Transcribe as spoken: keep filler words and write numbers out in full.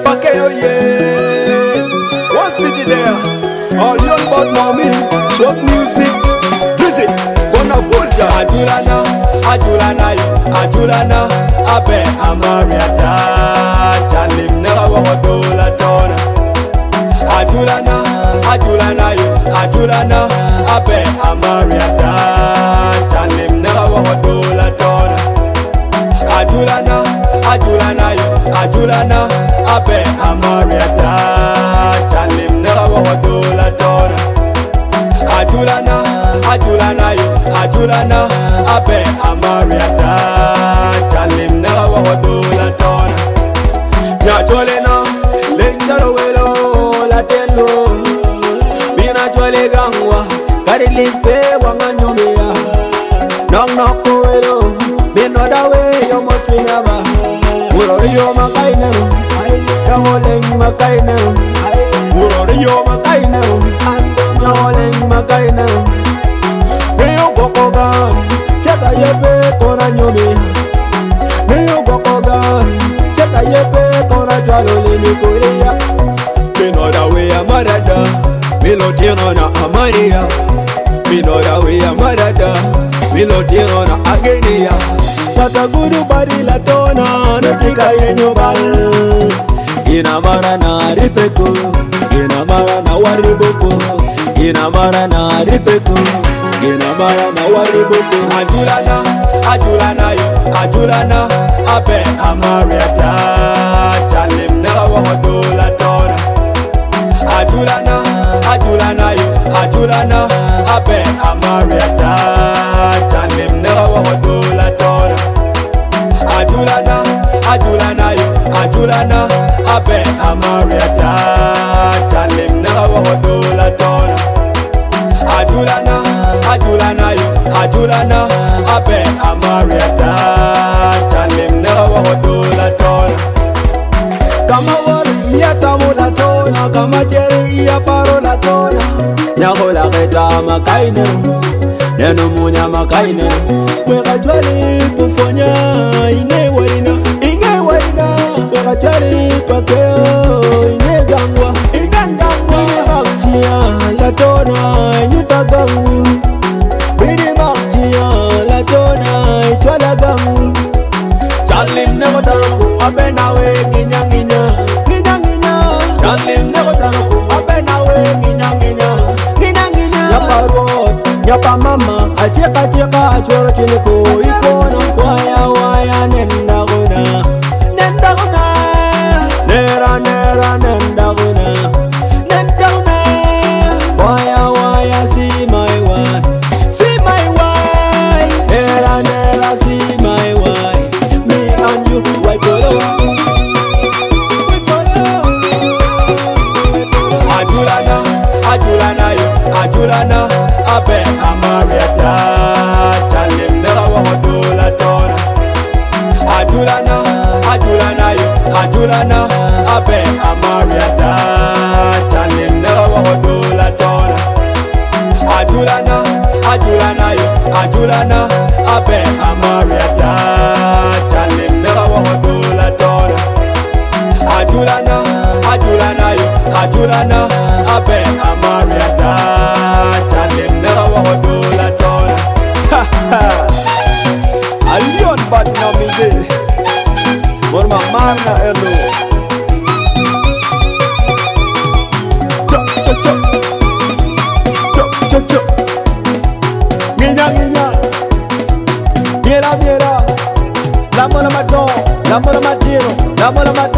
Pakeo yeah. One speedy there. All young but now me. Short music. Dizzy. Gonna fool ya. Ajulana, Ajulana, Ajulana, Abe Amariata, Chalim never walk dola tona. Ajulana, Ajulana, Ajulana, Abe Amariata, Chalim never walk dola tona. Ajulana, Ajulana, Ajulana, Abe Amariata, Chalim never walk dola tona. Ajulana, Ajulana, Ajulana, Abe Amariata, Chalim never walk dola tona. Nyacholena, lenjaro welo, la telo. Mina chole gangwa, kari limpe wanganyomea. Nong noko welo, mina dawe yo motwingaba. Urori yo makaine, yamoleng makaine. Urori yo makaine, yamoleng makaine. Meyo bokogan, cheta yebe kona nyomea. Meyo bokogan, cheta yebe kona jwalole ni korea. Mino dawe ya marada, milo tino na amaria. Mino dawe ya marada, milo tino na agenia. Sata guru bari la tona, natika yenyo bal. Ina mara na ripeko, ina mara na wariboko. Ina mara na ripeko, ina mara na wariboko. Ajulana, Ajulana, Ajulana, Abe Amariata, Chalim never walk dola tona. Ajulana, Ajulana, Ajulana, Abe Amariata, Chalim never walk dola tona. Ajulana, Ajulana, Ajulana, Abe Amariata, Chalim never walk dola tona. Ajulana, Ajulana, Ajulana, Abe Amariata, Chalim never walk dola tona. Kama wari ya tamu la tona, kama jeri ya paro la tona. Nyagola keta makaine, neno munya makaine. Weka chwali kufonya, ine waina, ine waina. Weka chwali pakeo, ine gangwa, ine gangwa. Bini baktia la tona, nyuta gangu. Bini baktia la tona, itwala gangu. Chalim never tango, abe nawe ginya ginya, ginya ginya. Chalim never tango, abe nawe ginya ginya, ginya ginya. Nyapa road, nyapa mama, acheka cheka achoro chiniko ikono. Waya waya nenda guna, nenda guna. Nera nera nenda guna, nenda guna. Waya waya see my wife, see my wife. Nera nera see my wife. Ajulana, Ajulana, Ajulana, Abe Amariata, Chalim never walk dola tona. Ajulana, Ajulana, Ajulana, Abe Amariata, Chalim never walk dola tona. Ajulana, Ajulana, Ajulana, Abe Amariata, Chalim never walk dola tona. Ajulana, Ajulana, Ajulana, Abe Amariata, Chalim never walk dola tona. Ha ha. Alion bad na mize, borma marna elo. Chop chop chop, chop chop chop. Ginya ginya, miera miera. La mola mató, la mola matiro, la mola mató.